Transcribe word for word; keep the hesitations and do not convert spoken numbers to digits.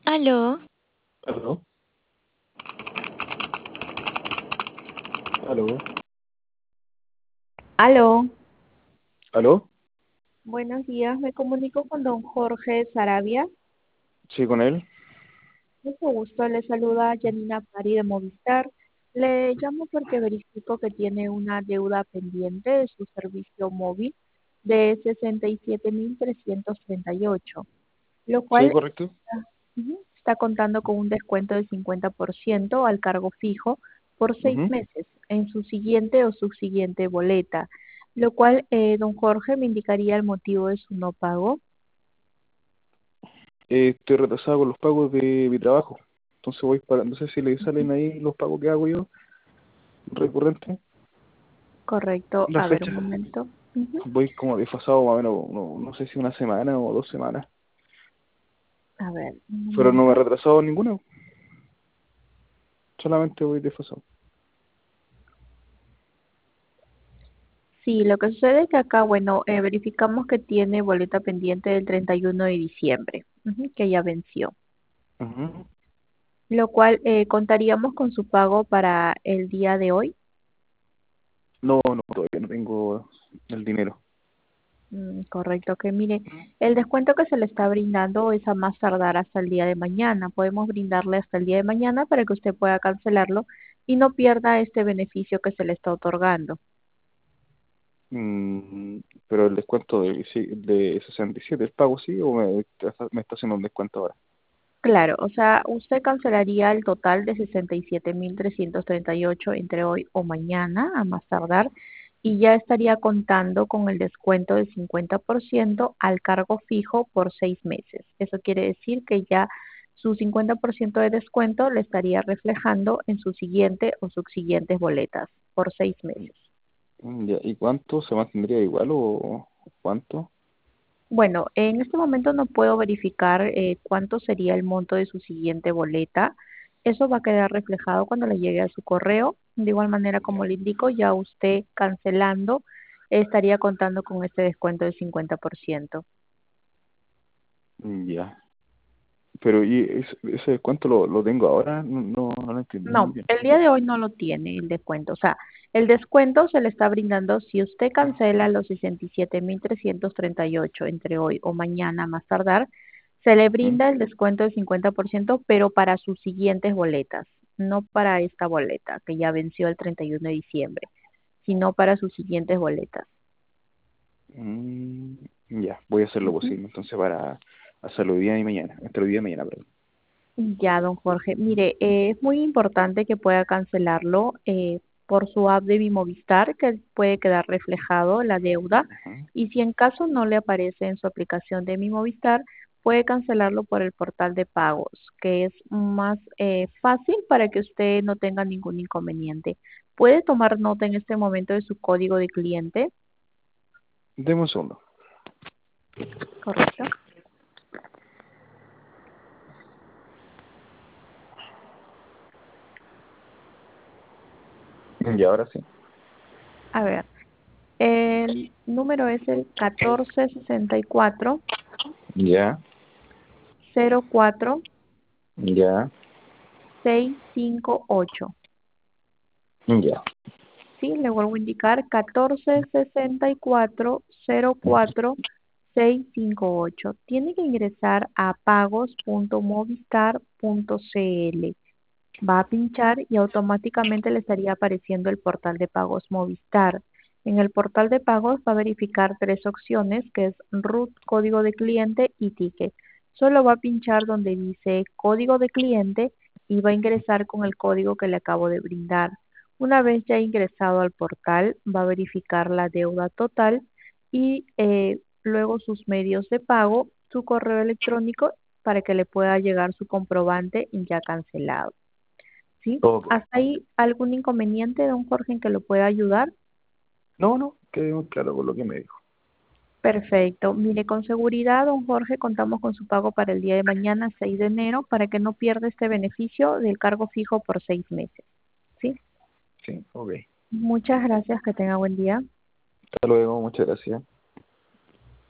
Aló, ¿Aló? ¿Aló? Aló, ¿Aló? buenos días. Me comunico con don Jorge Sarabia. Sí, con él. Mucho gusto. Le saluda Janina Pari de Movistar. Le llamo porque verifico que tiene una deuda pendiente de su servicio móvil de sesenta y siete mil trescientos treinta y ocho, lo Sí, cual correcto. ujú, está contando con un descuento del cincuenta por ciento al cargo fijo por seis Ujú. meses en su siguiente o subsiguiente boleta, lo cual eh, don Jorge me indicaría el motivo de su no pago. Eh, estoy retrasado con los pagos de mi trabajo. Entonces voy para, no sé si le salen ahí los pagos que hago yo, recurrentes. Correcto. La A ver, un fecha. momento. Ujú. Voy como desfasado más o menos, no, no sé si una semana o dos semanas. A ver, un Pero no me he momento. retrasado ninguna, solamente voy desfasado. Sí, lo que sucede es que acá, bueno, eh, verificamos que tiene boleta pendiente del treinta y uno de diciembre, ujú, que ya venció, Ujú. lo cual eh, contaríamos con su pago para el día de hoy. No, no, todavía no tengo el dinero. Mm, correcto, que mire, el descuento que se le está brindando es a más tardar hasta el día de mañana. Podemos brindarle hasta el día de mañana para que usted pueda cancelarlo y no pierda este beneficio que se le está otorgando. Mm, pero el descuento de, sí, de sesenta y siete, ¿el pago sí o me, me está haciendo un descuento ahora? Claro, o sea, usted cancelaría el total de sesenta y siete mil trescientos treinta y ocho entre hoy o mañana, a más tardar, y ya estaría contando con el descuento del cincuenta por ciento al cargo fijo por seis meses. Eso quiere decir que ya su cincuenta por ciento de descuento le estaría reflejando en su siguiente o subsiguientes boletas por seis meses. Mm, ya. ¿Y cuánto se mantendría igual o cuánto? Bueno, en este momento no puedo verificar eh, cuánto sería el monto de su siguiente boleta. Eso va a quedar reflejado cuando le llegue a su correo. De igual manera, como Ya. le indico, ya usted cancelando estaría contando con este descuento del cincuenta por ciento. Mm, ya. Pero ¿y ese, ese descuento lo, lo tengo ahora? No, no, no lo entiendo muy No, bien. el día de hoy no lo tiene el descuento. O sea, el descuento se le está brindando si usted cancela los sesenta y siete mil trescientos treinta y ocho entre hoy o mañana más tardar, se le ¿Mm? brinda el descuento del cincuenta por ciento, pero para sus siguientes boletas, no para esta boleta que ya venció el treinta y uno de diciembre, sino para sus siguientes boletas. Mm, ya, voy a hacer lo Ujú. posible entonces para hacerlo hoy día y mañana. Entre hoy día y mañana, perdón. Ya, don Jorge. Mire, eh, es muy importante que pueda cancelarlo eh, por su app de Bimovistar, que puede quedar reflejado la deuda. Ujú. Y si en caso no le aparece en su aplicación de Bimovistar, puede cancelarlo por el portal de pagos, que es más eh, fácil para que usted no tenga ningún inconveniente. Puede tomar nota en este momento de su código de cliente, Deme un segundo. ¿correcto? Y ahora sí. A ver, el número es el catorce sesenta y cuatro Ya, cero cuatro ya, seis cinco ocho. ya. Sí, le vuelvo a indicar catorce sesenta y cuatro cero cuatro seis cinco ocho. Tiene que ingresar a pagos punto movistar punto cl. Va a pinchar y automáticamente le estaría apareciendo el portal de pagos Movistar. En el portal de pagos va a verificar tres opciones, que es root, código de cliente y ticket. Solo va a pinchar donde dice código de cliente y va a ingresar con el código que le acabo de brindar. Una vez ya ingresado al portal, va a verificar la deuda total y eh, luego sus medios de pago, su correo electrónico para que le pueda llegar su comprobante ya cancelado. ¿Sí? Ok. ¿Hasta ahí algún inconveniente, don Jorge, en que lo pueda ayudar? No, no, quedé muy claro con lo que me dijo. Perfecto. Mire, con seguridad, don Jorge, contamos con su pago para el día de mañana, seis de enero, para que no pierda este beneficio del cargo fijo por seis meses. ¿Sí? Sí, ok. Muchas gracias, que tenga buen día. Hasta luego, muchas gracias.